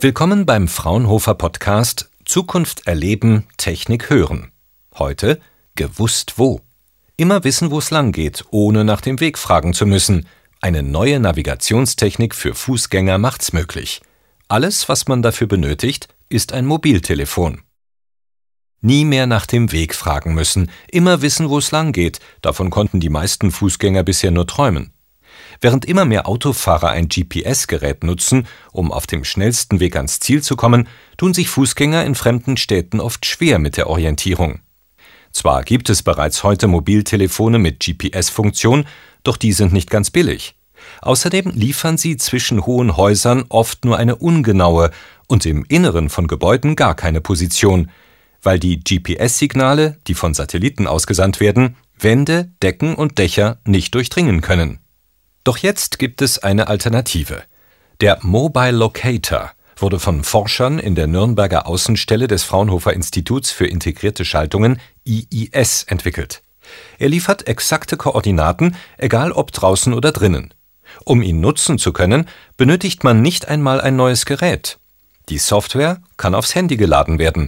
Willkommen beim Fraunhofer Podcast Zukunft erleben, Technik hören. Heute gewusst wo. Immer wissen, wo es lang geht, ohne nach dem Weg fragen zu müssen. Eine neue Navigationstechnik für Fußgänger macht's möglich. Alles, was man dafür benötigt, ist ein Mobiltelefon. Nie mehr nach dem Weg fragen müssen, immer wissen, wo es lang geht. Davon konnten die meisten Fußgänger bisher nur träumen. Während immer mehr Autofahrer ein GPS-Gerät nutzen, um auf dem schnellsten Weg ans Ziel zu kommen, tun sich Fußgänger in fremden Städten oft schwer mit der Orientierung. Zwar gibt es bereits heute Mobiltelefone mit GPS-Funktion, doch die sind nicht ganz billig. Außerdem liefern sie zwischen hohen Häusern oft nur eine ungenaue und im Inneren von Gebäuden gar keine Position, weil die GPS-Signale, die von Satelliten ausgesandt werden, Wände, Decken und Dächer nicht durchdringen können. Doch jetzt gibt es eine Alternative. Der Mobile Locator wurde von Forschern in der Nürnberger Außenstelle des Fraunhofer Instituts für integrierte Schaltungen IIS entwickelt. Er liefert exakte Koordinaten, egal ob draußen oder drinnen. Um ihn nutzen zu können, benötigt man nicht einmal ein neues Gerät. Die Software kann aufs Handy geladen werden.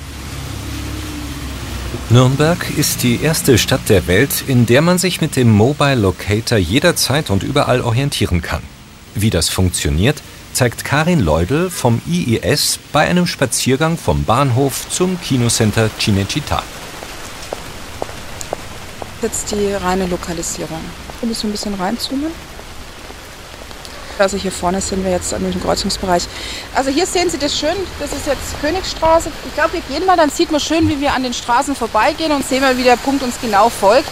Nürnberg ist die erste Stadt der Welt, in der man sich mit dem Mobile Locator jederzeit und überall orientieren kann. Wie das funktioniert, zeigt Karin Leudl vom IIS bei einem Spaziergang vom Bahnhof zum Kinocenter Cinecittà. Jetzt die reine Lokalisierung. Wir müssen ein bisschen reinzoomen. Also hier vorne sind wir jetzt an dem Kreuzungsbereich. Also hier sehen Sie das schön, das ist jetzt Königstraße. Ich glaube, wir gehen mal, dann sieht man schön, wie wir an den Straßen vorbeigehen und sehen mal, wie der Punkt uns genau folgt.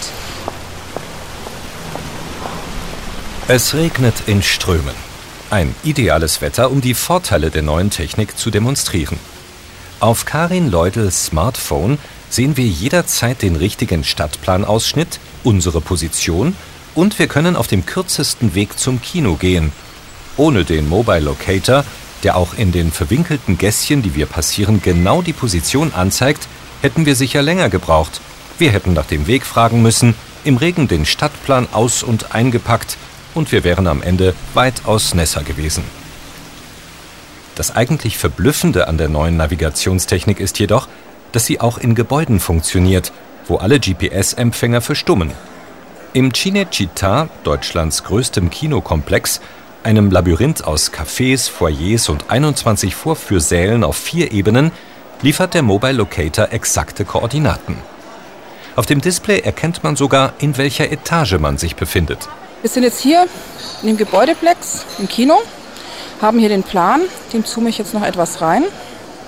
Es regnet in Strömen. Ein ideales Wetter, um die Vorteile der neuen Technik zu demonstrieren. Auf Karin Leudls Smartphone sehen wir jederzeit den richtigen Stadtplanausschnitt, unsere Position und wir können auf dem kürzesten Weg zum Kino gehen. Ohne den Mobile Locator, der auch in den verwinkelten Gässchen, die wir passieren, genau die Position anzeigt, hätten wir sicher länger gebraucht. Wir hätten nach dem Weg fragen müssen, im Regen den Stadtplan aus- und eingepackt und wir wären am Ende weitaus nässer gewesen. Das eigentlich Verblüffende an der neuen Navigationstechnik ist jedoch, dass sie auch in Gebäuden funktioniert, wo alle GPS-Empfänger verstummen. Im Cinecittà, Deutschlands größtem Kinokomplex, einem Labyrinth aus Cafés, Foyers und 21 Vorführsälen auf 4 Ebenen, liefert der Mobile Locator exakte Koordinaten. Auf dem Display erkennt man sogar, in welcher Etage man sich befindet. Wir sind jetzt hier in dem Gebäudeplex im Kino, haben hier den Plan, dem zoome ich jetzt noch etwas rein. Und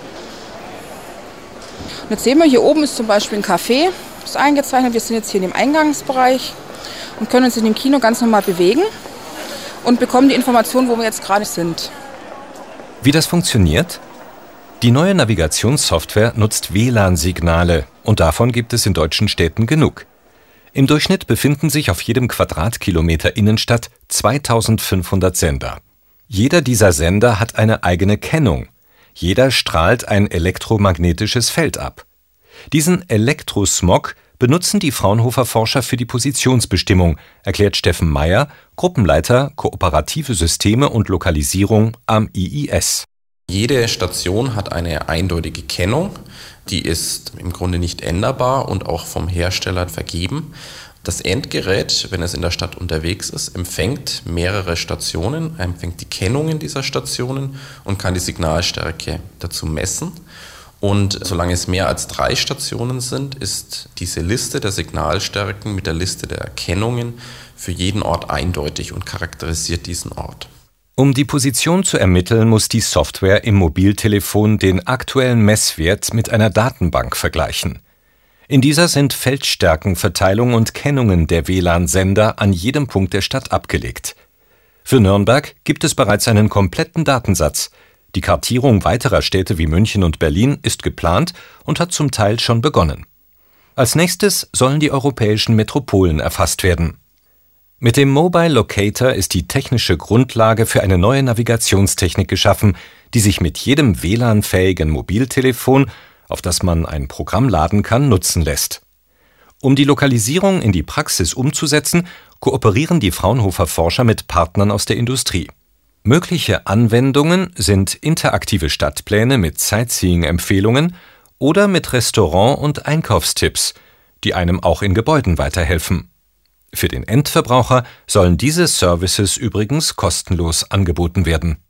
jetzt sehen wir, hier oben ist zum Beispiel ein Café, das ist eingezeichnet. Wir sind jetzt hier in dem Eingangsbereich und können uns in dem Kino ganz normal bewegen und bekommen die Information, wo wir jetzt gerade sind. Wie das funktioniert? Die neue Navigationssoftware nutzt WLAN-Signale und davon gibt es in deutschen Städten genug. Im Durchschnitt befinden sich auf jedem Quadratkilometer Innenstadt 2500 Sender. Jeder dieser Sender hat eine eigene Kennung. Jeder strahlt ein elektromagnetisches Feld ab. Diesen Elektrosmog benutzen die Fraunhofer Forscher für die Positionsbestimmung, erklärt Steffen Meyer, Gruppenleiter Kooperative Systeme und Lokalisierung am IIS. Jede Station hat eine eindeutige Kennung, die ist im Grunde nicht änderbar und auch vom Hersteller vergeben. Das Endgerät, wenn es in der Stadt unterwegs ist, empfängt mehrere Stationen, empfängt die Kennungen dieser Stationen und kann die Signalstärke dazu messen. Und solange es mehr als 3 Stationen sind, ist diese Liste der Signalstärken mit der Liste der Erkennungen für jeden Ort eindeutig und charakterisiert diesen Ort. Um die Position zu ermitteln, muss die Software im Mobiltelefon den aktuellen Messwert mit einer Datenbank vergleichen. In dieser sind Feldstärkenverteilung und Kennungen der WLAN-Sender an jedem Punkt der Stadt abgelegt. Für Nürnberg gibt es bereits einen kompletten Datensatz. Die Kartierung weiterer Städte wie München und Berlin ist geplant und hat zum Teil schon begonnen. Als nächstes sollen die europäischen Metropolen erfasst werden. Mit dem Mobile Locator ist die technische Grundlage für eine neue Navigationstechnik geschaffen, die sich mit jedem WLAN-fähigen Mobiltelefon, auf das man ein Programm laden kann, nutzen lässt. Um die Lokalisierung in die Praxis umzusetzen, kooperieren die Fraunhofer Forscher mit Partnern aus der Industrie. Mögliche Anwendungen sind interaktive Stadtpläne mit Sightseeing-Empfehlungen oder mit Restaurant- und Einkaufstipps, die einem auch in Gebäuden weiterhelfen. Für den Endverbraucher sollen diese Services übrigens kostenlos angeboten werden.